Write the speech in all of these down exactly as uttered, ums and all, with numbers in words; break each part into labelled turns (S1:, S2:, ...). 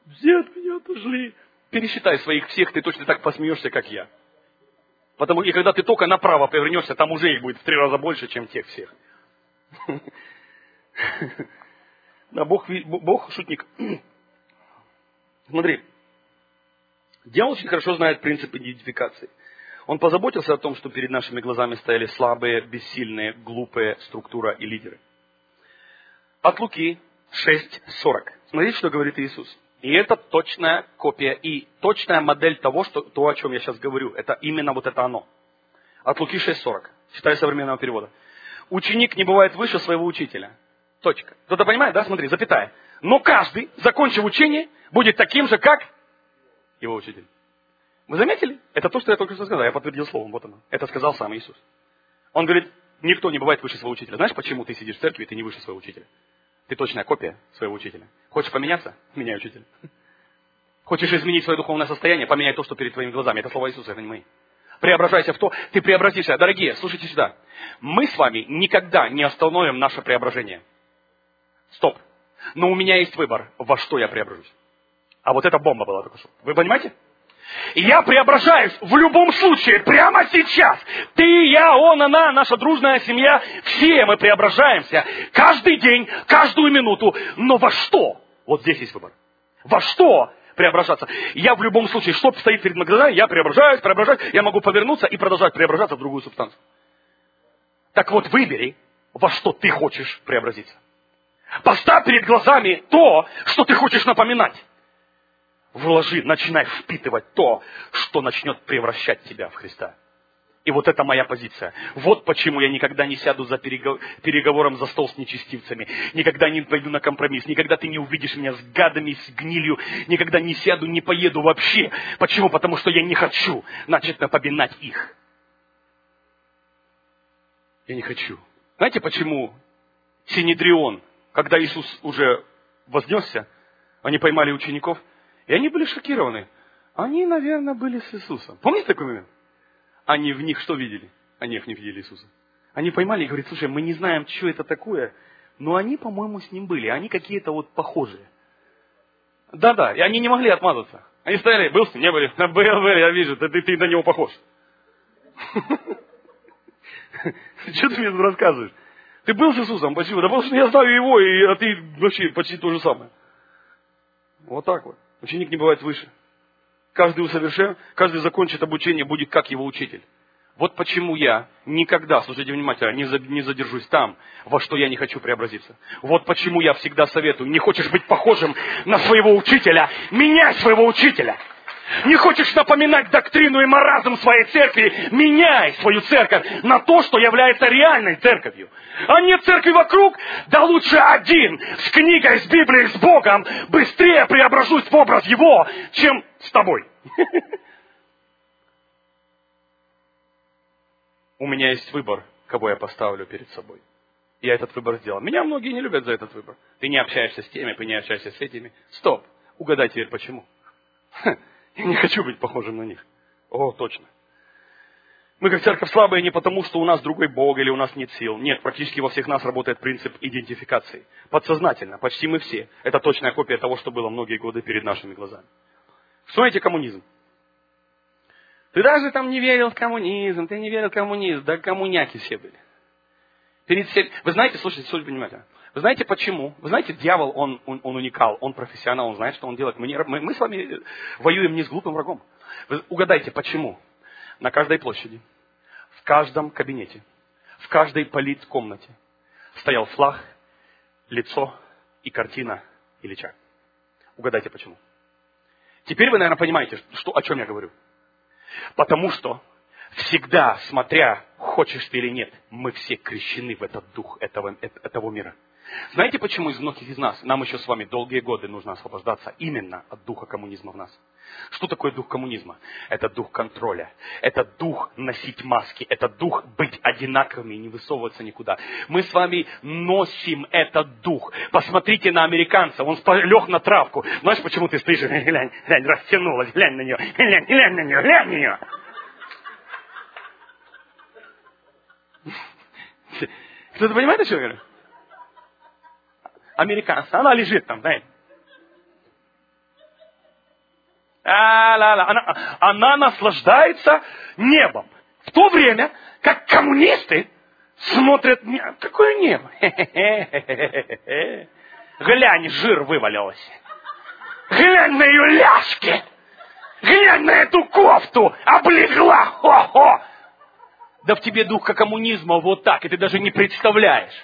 S1: Все от меня отошли. Пересчитай своих всех, ты точно так посмеешься, как я. Потому что когда ты только направо повернешься, там уже их будет в три раза больше, чем тех всех. Да, Бог, Бог шутник. Смотри, дьявол очень хорошо знает принцип идентификации. Он позаботился о том, что перед нашими глазами стояли слабые, бессильные, глупые структура и лидеры. От Луки шесть сорок. Смотрите, что говорит Иисус. И это точная копия и точная модель того, что, то, о чем я сейчас говорю. Это именно вот это оно. От Луки шесть сорок. Читаю современного перевода. Ученик не бывает выше своего учителя. Точка. Кто-то понимает, да? Смотри, запятая. Но каждый, закончив учение, будет таким же, как его учитель. Вы заметили? Это то, что я только что сказал. Я подтвердил словом. Вот оно. Это сказал сам Иисус. Он говорит, никто не бывает выше своего учителя. Знаешь, почему ты сидишь в церкви, и ты не выше своего учителя? Ты точная копия своего учителя. Хочешь поменяться? Меняй учителя. Хочешь изменить свое духовное состояние? Поменяй то, что перед твоими глазами. Это слова Иисуса, это не мои. Преображайся в то, ты преобразишься. Дорогие, слушайте сюда. Мы с вами никогда не остановим наше преображение. Стоп. Но у меня есть выбор, во что я преображусь. А вот эта бомба была только что. Вы понимаете? Я преображаюсь в любом случае, прямо сейчас. Ты, я, он, она, наша дружная семья. Все мы преображаемся. Каждый день, каждую минуту. Но во что? Вот здесь есть выбор. Во что преображаться? Я в любом случае, что стоит перед моими глазами, я преображаюсь, преображаюсь. Я могу повернуться и продолжать преображаться в другую субстанцию. Так вот, выбери, во что ты хочешь преобразиться. Поставь перед глазами то, что ты хочешь напоминать. Вложи, начинай впитывать то, что начнет превращать тебя в Христа. И вот это моя позиция. Вот почему я никогда не сяду за переговором за стол с нечестивцами. Никогда не пойду на компромисс. Никогда ты не увидишь меня с гадами, с гнилью. Никогда не сяду, не поеду вообще. Почему? Потому что я не хочу начать напоминать их. Я не хочу. Знаете, почему Синедрион, когда Иисус уже вознесся, они поймали учеников, и они были шокированы. Они, наверное, были с Иисусом. Помните такой момент? Они в них что видели? Они в них видели Иисуса. Они поймали и говорят, слушай, мы не знаем, что это такое, но они, по-моему, с ним были. Они какие-то вот похожие. Да-да, и они не могли отмазаться. Они стояли, был с ним, не были. Был, был, я вижу, ты, ты на него похож. Что ты мне тут рассказываешь? Ты был с Иисусом? Почему? Да потому что я знаю его, и, а ты вообще почти то же самое. Вот так вот. Ученик не бывает выше. Каждый усовершен, каждый закончит обучение, будет как его учитель. Вот почему я никогда, слушайте внимательно, не задержусь там, во что я не хочу преобразиться. Вот почему я всегда советую, не хочешь быть похожим на своего учителя, меняй своего учителя. Не хочешь напоминать доктрину и маразм своей церкви, меняй свою церковь на то, что является реальной церковью. А нет церкви вокруг, да лучше один, с книгой, с Библией, с Богом, быстрее преображусь в образ Его, чем с тобой. У меня есть выбор, кого я поставлю перед собой. Я этот выбор сделал. Меня многие не любят за этот выбор. Ты не общаешься с теми, ты не общаешься с этими. Стоп. Угадай теперь почему. Я не хочу быть похожим на них. О, точно. Мы как церковь слабые не потому, что у нас другой Бог или у нас нет сил. Нет, практически во всех нас работает принцип идентификации. Подсознательно, почти мы все. Это точная копия того, что было многие годы перед нашими глазами. Вспомните коммунизм. Ты даже там не верил в коммунизм, ты не верил в коммунизм. Да коммуняки все были. Перед всем... Вы знаете, слушайте, слушайте внимательно. Вы знаете почему? Вы знаете, дьявол, он, он, он уникал, он профессионал, он знает, что он делает. Мы, не, мы, мы с вами воюем не с глупым врагом. Вы угадайте, почему? На каждой площади, в каждом кабинете, в каждой политкомнате стоял флаг, лицо и картина Ильича. Угадайте, почему? Теперь вы, наверное, понимаете, что, о чем я говорю. Потому что всегда, смотря, хочешь ты или нет, мы все крещены в этот дух этого, этого мира. Знаете, почему из многих из нас, нам еще с вами долгие годы нужно освобождаться именно от духа коммунизма в нас? Что такое дух коммунизма? Это дух контроля. Это дух носить маски. Это дух быть одинаковыми и не высовываться никуда. Мы с вами носим этот дух. Посмотрите на американца. Он лег на травку. Знаешь, почему ты стоишь? Глянь, глянь, растянулась. Глянь на нее. Глянь, глянь на нее. Глянь на нее. Кто-то понимает, о чем я говорю? Американцы. Она лежит там, знаете. А-ла-ла. Она, она наслаждается небом. В то время, как коммунисты смотрят... Какое небо? Глянь, жир вывалился. Глянь на ее ляжки. Глянь на эту кофту. Облегла. Хо-хо. Да в тебе дух коммунизма вот так, и ты даже не представляешь.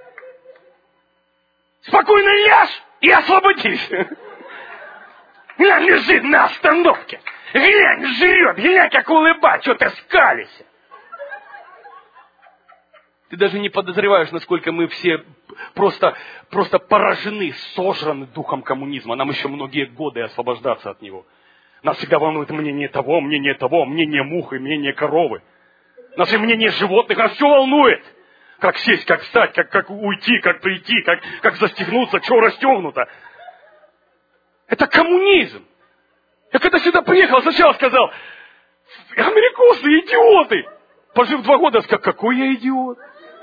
S1: Спокойно ляжь и освободись. Глянь, лежит на остановке. Глянь, жрет. Глянь, как улыбать. Что ты скалишься? Ты даже не подозреваешь, насколько мы все просто, просто поражены, сожраны духом коммунизма. Нам еще многие годы освобождаться от него. Нас всегда волнует мнение того, мнение того, мнение мухи, мнение коровы. Нас и мнение животных, нас все волнует. Как сесть, как встать, как, как уйти, как прийти, как, как застегнуться, что расстегнуто. Это коммунизм. Я когда сюда приехал, сначала сказал, америкосы идиоты. Пожив два года, сказал, какой я идиот.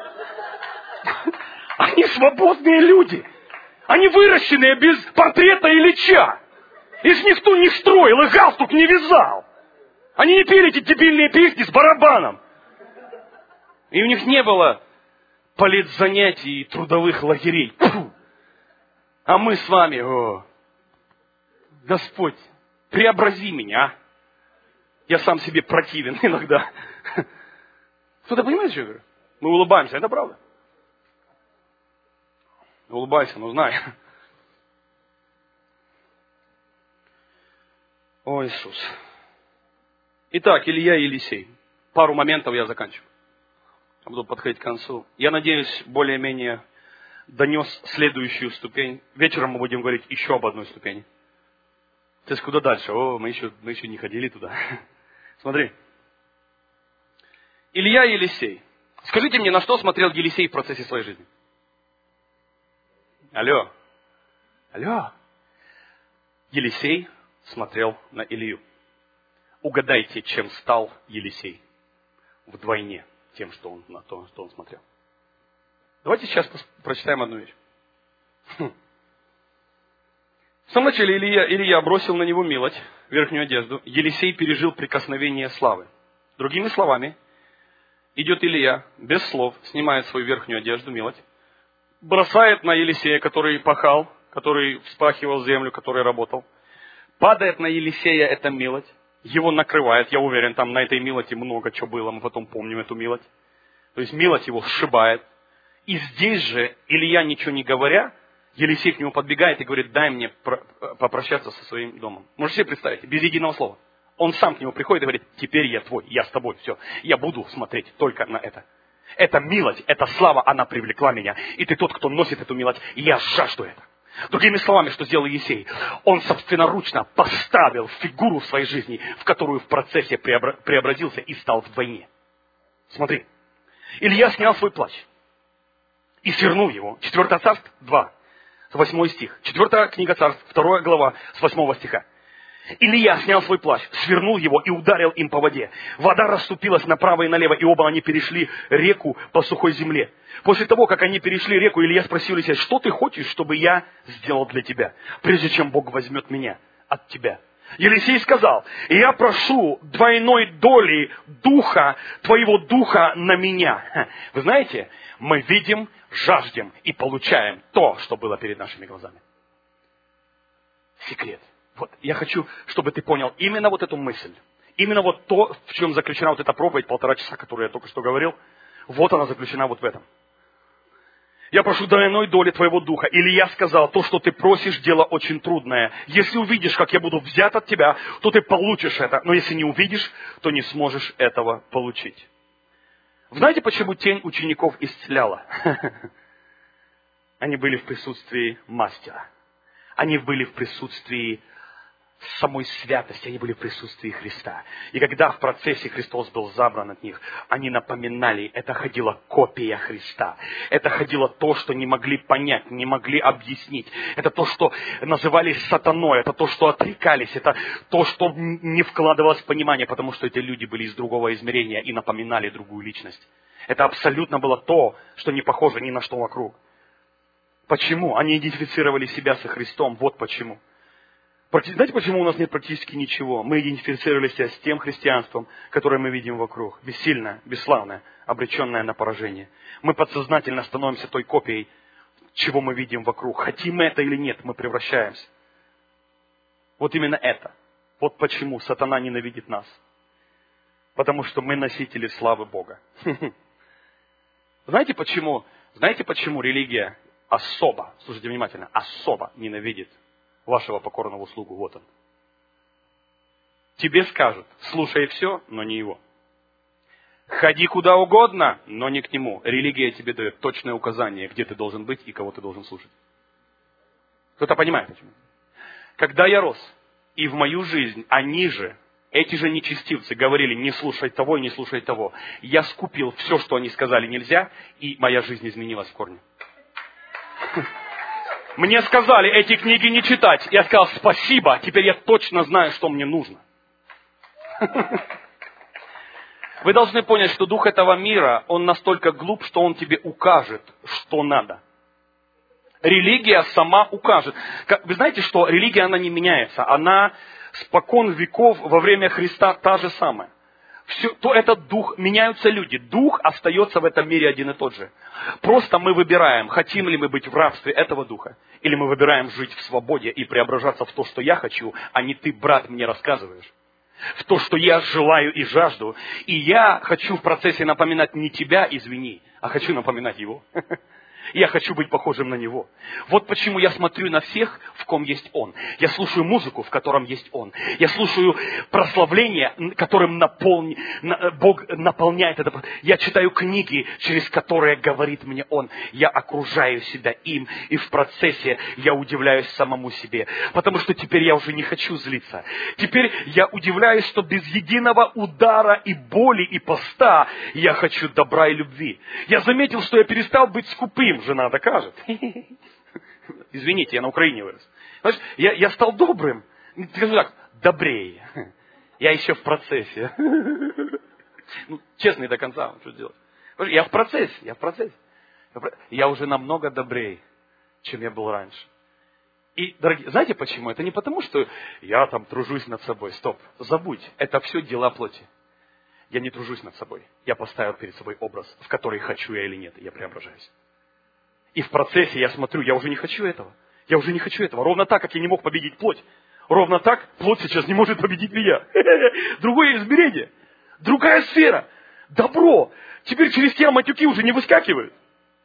S1: Они свободные люди. Они выращенные без портрета Ильича. Их никто не строил, и галстук не вязал. Они не пели эти дебильные песни с барабаном. И у них не было политзанятий и трудовых лагерей. Фу. А мы с вами, о, Господь, преобрази меня, а? Я сам себе противен иногда. Кто-то понимает, что я говорю? Мы улыбаемся, это правда. Улыбайся, но знай. О, Иисус. Итак, Илья и Елисей. Пару моментов я заканчиваю. Я буду подходить к концу. Я надеюсь, более-менее донес следующую ступень. Вечером мы будем говорить еще об одной ступени. То есть куда дальше? О, мы еще, мы еще не ходили туда. Смотри. Илья и Елисей. Скажите мне, на что смотрел Елисей в процессе своей жизни? Алло. Алло. Елисей смотрел на Илью. Угадайте, чем стал Елисей вдвойне тем, что он, на то, что он смотрел. Давайте сейчас прочитаем одну вещь. Хм. В самом начале Илья, Илья бросил на него милость, верхнюю одежду. Елисей пережил прикосновение славы. Другими словами, идет Илья, без слов, снимает свою верхнюю одежду, милость, бросает на Елисея, который пахал, который вспахивал землю, который работал. Падает на Елисея эта милость. Его накрывает, я уверен, там на этой милости много чего было, мы потом помним эту милость. То есть милость его сшибает. И здесь же, Илья ничего не говоря, Елисей к нему подбегает и говорит, дай мне попрощаться со своим домом. Можете себе представить, без единого слова. Он сам к нему приходит и говорит, теперь я твой, я с тобой, все. Я буду смотреть только на это. Эта милость, эта слава, она привлекла меня. И ты тот, кто носит эту милость, и я жажду это. Другими словами, что сделал Елисей? Он собственноручно поставил фигуру в своей жизни, в которую в процессе преобразился и стал вдвойне. Смотри. Илья снял свой плащ и свернул его. Четвертое царство два, восьмой стих. Четвертая книга царств, вторая глава, с восьмого стиха. Илья снял свой плащ, свернул его и ударил им по воде. Вода расступилась направо и налево, и оба они перешли реку по сухой земле. После того, как они перешли реку, Илья спросил Елисея, что ты хочешь, чтобы я сделал для тебя, прежде чем Бог возьмет меня от тебя? Елисей сказал, я прошу двойной доли духа, твоего духа на меня. Вы знаете, мы видим, жаждем и получаем то, что было перед нашими глазами. Секрет. Вот, я хочу, чтобы ты понял именно вот эту мысль. Именно вот то, в чем заключена вот эта проповедь, полтора часа, которую я только что говорил. Вот она заключена вот в этом. Я прошу двойной доли твоего духа. Илья сказал, то, что ты просишь, дело очень трудное. Если увидишь, как я буду взят от тебя, то ты получишь это. Но если не увидишь, то не сможешь этого получить. Знаете, почему тень учеников исцеляла? Они были в присутствии мастера. Они были в присутствии самой святости, они были в присутствии Христа. И когда в процессе Христос был забран от них, они напоминали, это ходила копия Христа. Это ходило то, что не могли понять, не могли объяснить. Это то, что называли сатаной, это то, что отрекались, это то, что не вкладывалось в понимание, потому что эти люди были из другого измерения и напоминали другую личность. Это абсолютно было то, что не похоже ни на что вокруг. Почему? Они идентифицировали себя со Христом, вот почему. Знаете, почему у нас нет практически ничего? Мы идентифицировались с тем христианством, которое мы видим вокруг. Бессильное, бесславное, обреченное на поражение. Мы подсознательно становимся той копией, чего мы видим вокруг. Хотим мы это или нет, мы превращаемся. Вот именно это. Вот почему сатана ненавидит нас. Потому что мы носители славы Бога. Знаете почему? Знаете почему религия особо, слушайте внимательно, особо ненавидит вашего покорного слугу? Вот он. Тебе скажут, слушай все, но не его. Ходи куда угодно, но не к нему. Религия тебе дает точное указание, где ты должен быть и кого ты должен слушать. Кто-то понимает почему? Когда я рос, и в мою жизнь они же, эти же нечестивцы говорили, не слушай того и не слушай того. Я скупил все, что они сказали нельзя, и моя жизнь изменилась в корне. Мне сказали эти книги не читать. Я сказал, спасибо, теперь я точно знаю, что мне нужно. Вы должны понять, что дух этого мира, он настолько глуп, что он тебе укажет, что надо. Религия сама укажет. Вы знаете, что религия, она не меняется. Она спокон веков во время Христа та же самая. Все, то этот дух, меняются люди. Дух остается в этом мире один и тот же. Просто мы выбираем, хотим ли мы быть в рабстве этого духа, или мы выбираем жить в свободе и преображаться в то, что я хочу, а не ты, брат, мне рассказываешь. В то, что я желаю и жажду. И я хочу в процессе напоминать не тебя, извини, а хочу напоминать его. Я хочу быть похожим на него. Вот почему я смотрю на всех, в ком есть он. Я слушаю музыку, в котором есть он. Я слушаю прославление, которым наполни... Бог наполняет это. Я читаю книги, через которые говорит мне он. Я окружаю себя им. И в процессе я удивляюсь самому себе. Потому что теперь я уже не хочу злиться. Теперь я удивляюсь, что без единого удара и боли и поста я хочу добра и любви. Я заметил, что я перестал быть скупым. Жена докажет. Извините, я на Украине вырос. Знаешь, я, я стал добрым. Скажу так, добрее. Я еще в процессе. Ну, честно и до конца, что делать. Я в процессе, я в процессе. Я уже намного добрее, чем я был раньше. И, дорогие, знаете почему? Это не потому, что я там тружусь над собой. Стоп, забудь. Это все дела плоти. Я не тружусь над собой. Я поставил перед собой образ, в который хочу я или нет. И я преображаюсь. И в процессе я смотрю, я уже не хочу этого. Я уже не хочу этого. Ровно так, как я не мог победить плоть. Ровно так плоть сейчас не может победить меня. Другое измерение. Другая сфера. Добро. Теперь через тебя матюки уже не выскакивают.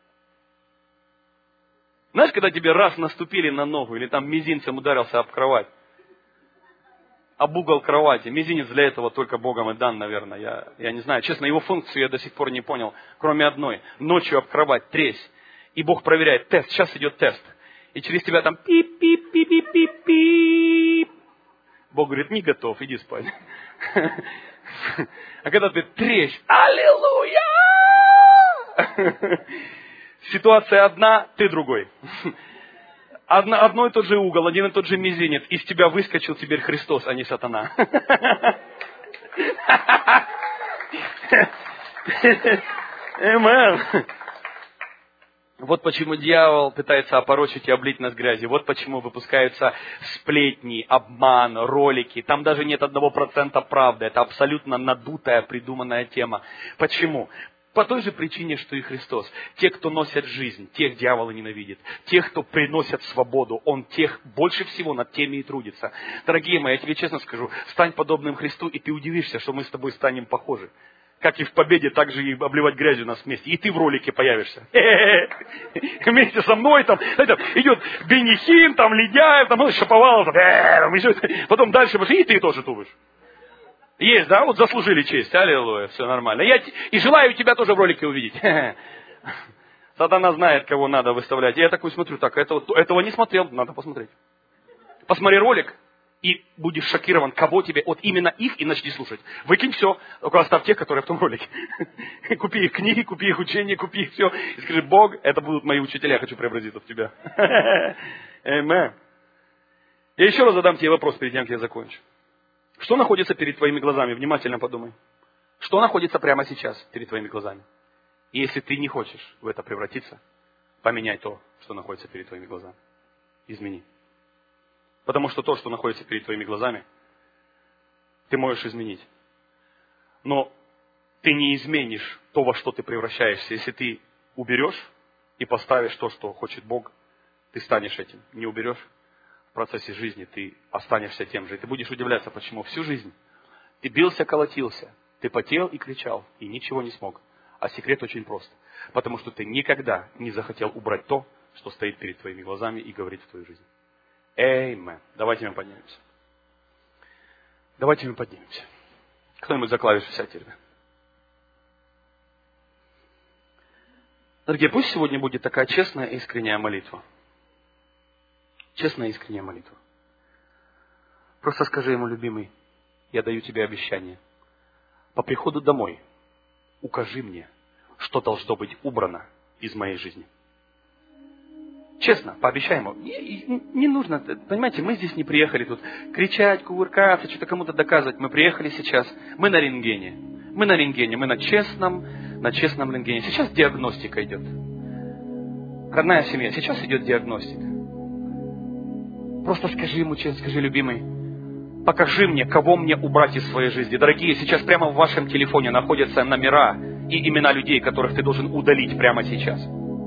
S1: Знаешь, когда тебе раз наступили на ногу, или там мизинцем ударился об кровать, об угол кровати. Мизинец для этого только Богом и дан, наверное. Я, я не знаю. Честно, его функцию я до сих пор не понял. Кроме одной. Ночью об кровать тресь. И Бог проверяет тест. Сейчас идет тест. И через тебя там пип-пип-пип-пип-пип. Бог говорит, не готов, иди спать. А когда ты трещь, аллилуйя! Ситуация одна, ты другой. Одно, одно и тот же угол, один и тот же мизинец. Из тебя выскочил теперь Христос, а не сатана. Амен. Вот почему дьявол пытается опорочить и облить нас грязью. Вот почему выпускаются сплетни, обман, ролики. Там даже нет одного процента правды. Это абсолютно надутая, придуманная тема. Почему? По той же причине, что и Христос. Те, кто носят жизнь, тех дьявол ненавидит. Тех, кто приносят свободу, он тех больше всего над теми и трудится. Дорогие мои, я тебе честно скажу, стань подобным Христу, и ты удивишься, что мы с тобой станем похожи. Как и в победе, так же и обливать грязью нас вместе. И ты в ролике появишься. Вместе со мной там идет Бенни Хинн, там Ледяев, там Шаповалов, потом дальше, и ты тоже тупишь. Есть, да? Вот заслужили честь. Аллилуйя, все нормально. Я и желаю тебя тоже в ролике увидеть. Сатана знает, кого надо выставлять. Я такой смотрю, так, этого, этого не смотрел, надо посмотреть. Посмотри ролик, и будешь шокирован, кого тебе, вот именно их, и начни слушать. Выкинь все, только оставь тех, которые в том ролике. Купи их книги, купи их учения, купи их все. И скажи, Бог, это будут мои учителя, я хочу преобразиться в тебя. Амен. Я еще раз задам тебе вопрос, перед тем, как я закончу. Что находится перед твоими глазами? Внимательно подумай. Что находится прямо сейчас перед твоими глазами? И если ты не хочешь в это превратиться, поменяй то, что находится перед твоими глазами. Измени. Потому что то, что находится перед твоими глазами, ты можешь изменить. Но ты не изменишь то, во что ты превращаешься. Если ты уберешь и поставишь то, что хочет Бог, ты станешь этим. Не уберешь, в процессе жизни ты останешься тем же. И ты будешь удивляться, почему всю жизнь ты бился, колотился, ты потел и кричал, и ничего не смог. А секрет очень прост. Потому что ты никогда не захотел убрать то, что стоит перед твоими глазами и говорит в твою жизнь. Эймен. Давайте мы поднимемся. Давайте мы поднимемся. Кто-нибудь за клавишу сядьте, ребят. Дорогие, пусть сегодня будет такая честная и искренняя молитва. Честная и искренняя молитва. Просто скажи ему, любимый, я даю тебе обещание. По приходу домой укажи мне, что должно быть убрано из моей жизни. Честно, пообещай ему. Не, не нужно, понимаете, мы здесь не приехали тут кричать, кувыркаться, что-то кому-то доказывать. Мы приехали сейчас, мы на рентгене. Мы на рентгене, мы на честном, на честном рентгене. Сейчас диагностика идет. Родная семья, сейчас идет диагностика. Просто скажи ему честно, скажи, любимый, покажи мне, кого мне убрать из своей жизни. Дорогие, сейчас прямо в вашем телефоне находятся номера и имена людей, которых ты должен удалить прямо сейчас.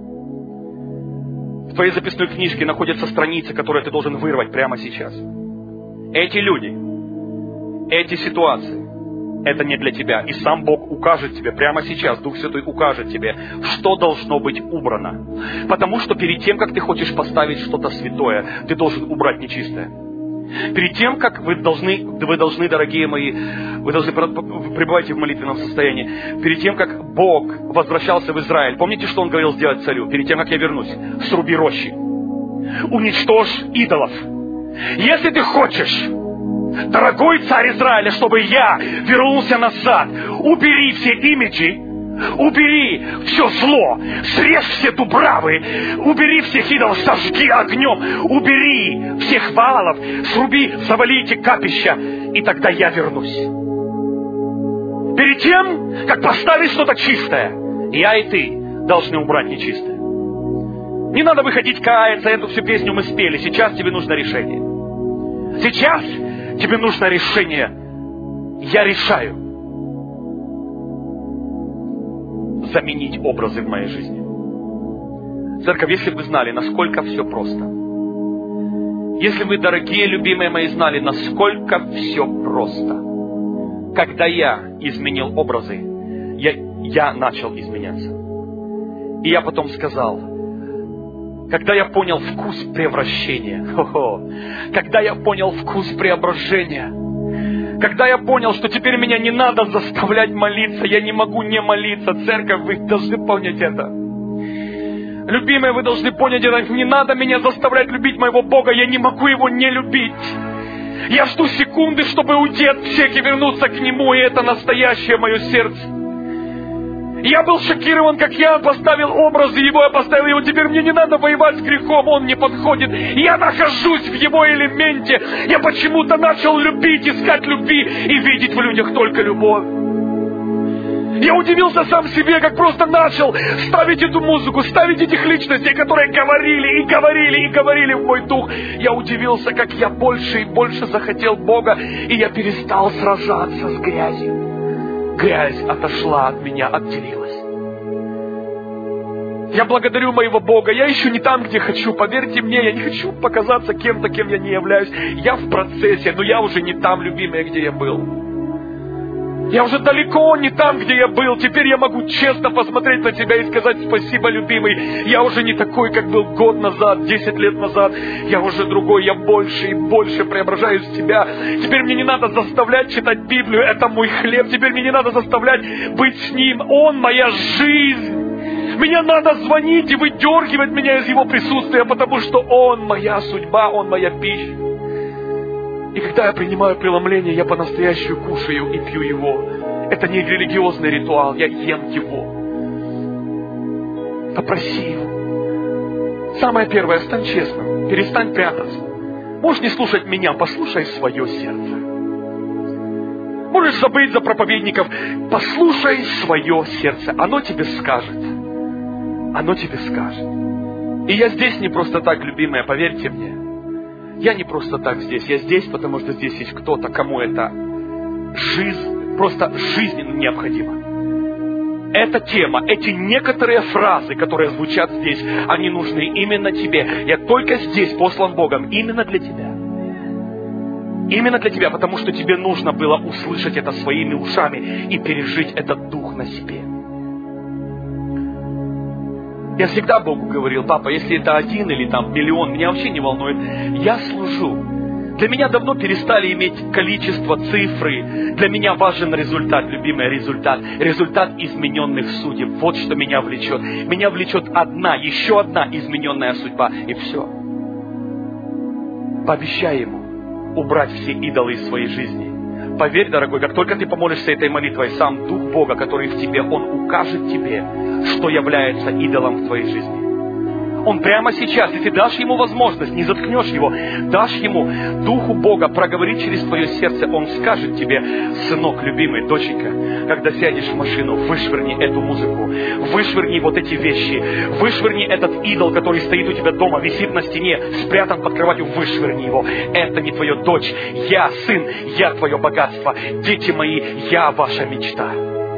S1: В твоей записной книжке находятся страницы, которые ты должен вырвать прямо сейчас. Эти люди, эти ситуации, это не для тебя. И сам Бог укажет тебе прямо сейчас, Дух Святой укажет тебе, что должно быть убрано. Потому что перед тем, как ты хочешь поставить что-то святое, ты должен убрать нечистое. Перед тем, как вы должны, вы должны, дорогие мои, вы должны пребывайте в молитвенном состоянии. Перед тем, как Бог возвращался в Израиль, помните, что Он говорил сделать царю? Перед тем, как я вернусь, сруби рощи, уничтожь идолов. Если ты хочешь, дорогой царь Израиля, чтобы я вернулся назад, убери все имиджи, убери все зло, срежь все дубравы, убери всех идолов, сожги огнем, убери всех валов, сруби, завали эти капища, и тогда я вернусь. Перед тем, как поставить что-то чистое, я и ты должны убрать нечистое. Не надо выходить каяться, эту всю песню мы спели, сейчас тебе нужно решение. Сейчас тебе нужно решение. Я решаю заменить образы в моей жизни. Церковь, если бы вы знали, насколько все просто. Если вы, дорогие, любимые мои, знали, насколько все просто. Когда я изменил образы, я, я начал изменяться. И я потом сказал, когда я понял вкус превращения, хо-хо, когда я понял вкус преображения, когда я понял, что теперь меня не надо заставлять молиться, я не могу не молиться. Церковь, вы должны понять это. Любимые, вы должны понять это. Не надо меня заставлять любить моего Бога, я не могу Его не любить. Я жду секунды, чтобы уйти от всех и вернуться к Нему, и это настоящее мое сердце. Я был шокирован, как я поставил образы Его, я поставил Его. Теперь мне не надо воевать с грехом, Он не подходит. Я нахожусь в Его элементе. Я почему-то начал любить, искать любви и видеть в людях только любовь. Я удивился сам себе, как просто начал ставить эту музыку, ставить этих личностей, которые говорили и говорили и говорили в мой дух. Я удивился, как я больше и больше захотел Бога, и я перестал сражаться с грязью. Грязь отошла от меня, отделилась. Я благодарю моего Бога. Я еще не там, где хочу. Поверьте мне, я не хочу показаться кем-то, кем я не являюсь. Я в процессе, но я уже не там, любимая, где я был. Я уже далеко не там, где я был. Теперь я могу честно посмотреть на тебя и сказать спасибо, любимый. Я уже не такой, как был год назад, десять лет назад. Я уже другой, я больше и больше преображаюсь в тебя. Теперь мне не надо заставлять читать Библию, это мой хлеб. Теперь мне не надо заставлять быть с Ним. Он моя жизнь. Меня надо звонить и выдергивать меня из Его присутствия, потому что Он моя судьба, Он моя пища. И когда я принимаю преломление, я по-настоящему кушаю и пью его. Это не религиозный ритуал, я ем его. Попроси его. Самое первое, стань честным, перестань прятаться. Можешь не слушать меня, послушай свое сердце. Можешь забыть за проповедников, послушай свое сердце, оно тебе скажет. Оно тебе скажет. И я здесь не просто так, любимая, поверьте мне. Я не просто так здесь. Я здесь, потому что здесь есть кто-то, кому это жизнь, просто жизненно необходимо. Эта тема, эти некоторые фразы, которые звучат здесь, они нужны именно тебе. Я только здесь послан Богом, именно для тебя. Именно для тебя, потому что тебе нужно было услышать это своими ушами и пережить этот дух на себе. Я всегда Богу говорил: папа, если это один или там миллион, меня вообще не волнует. Я служу. Для меня давно перестали иметь количество, цифры. Для меня важен результат, любимый результат. Результат измененных судеб. Вот что меня влечет. Меня влечет одна, еще одна измененная судьба. И все. Пообещай Ему убрать все идолы из своей жизни. Поверь, дорогой, как только ты помолишься этой молитвой, сам Дух Бога, который в тебе, Он укажет тебе, что является идолом в твоей жизни. Он прямо сейчас, если дашь Ему возможность, не заткнешь Его, дашь Ему, Духу Бога, проговорить через твое сердце, Он скажет тебе: сынок, любимый, доченька, когда сядешь в машину, вышвырни эту музыку, вышвырни вот эти вещи, вышвырни этот идол, который стоит у тебя дома, висит на стене, спрятан под кроватью, вышвырни его. Это не твоя дочь, я сын, я твое богатство, дети мои, я ваша мечта.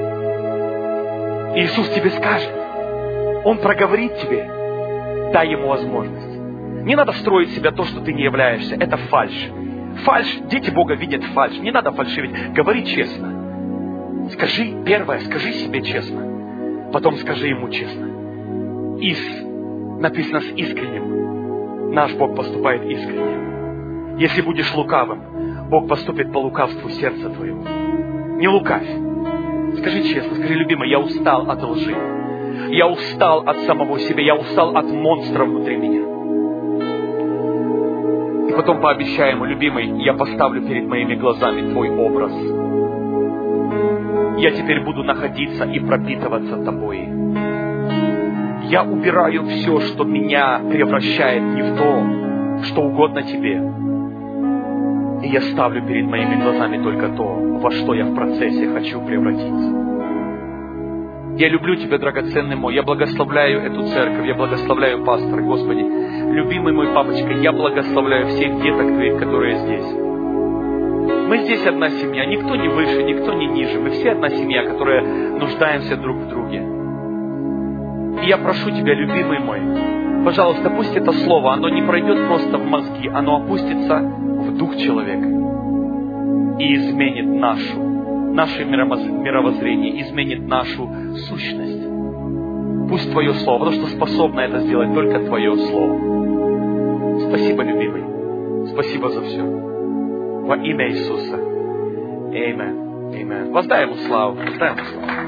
S1: Иисус тебе скажет, Он проговорит тебе. Дай Ему возможность. Не надо строить себя то, что ты не являешься. Это фальшь. Фальшь. Дети Бога видят фальшь. Не надо фальшивить. Говори честно. Скажи, первое, скажи себе честно. Потом скажи Ему честно. Из, написано с искренним. Наш Бог поступает искренне. Если будешь лукавым, Бог поступит по лукавству сердца твоего. Не лукавь. Скажи честно, скажи: любимый, я устал от лжи. Я устал от самого себя, я устал от монстра внутри меня. И потом пообещай Ему: любимый, я поставлю перед моими глазами Твой образ. Я теперь буду находиться и пропитываться Тобой. Я убираю все, что меня превращает не в то, что угодно Тебе. И я ставлю перед моими глазами только то, во что я в процессе хочу превратиться. Я люблю Тебя, драгоценный мой. Я благословляю эту церковь. Я благословляю пастора. Господи, любимый мой папочка, я благословляю всех деток Твоих, которые здесь. Мы здесь одна семья. Никто не выше, никто не ниже. Мы все одна семья, которая нуждаемся друг в друге. И я прошу Тебя, любимый мой, пожалуйста, пусть это слово, оно не пройдет просто в мозги, оно опустится в дух человека и изменит нашу наше мировоззрение, изменит нашу сущность. Пусть Твое Слово, потому что способно это сделать только Твое Слово. Спасибо, любимый. Спасибо за все. Во имя Иисуса. Аминь. Аминь. Воздай Ему славу. Воздай Ему славу.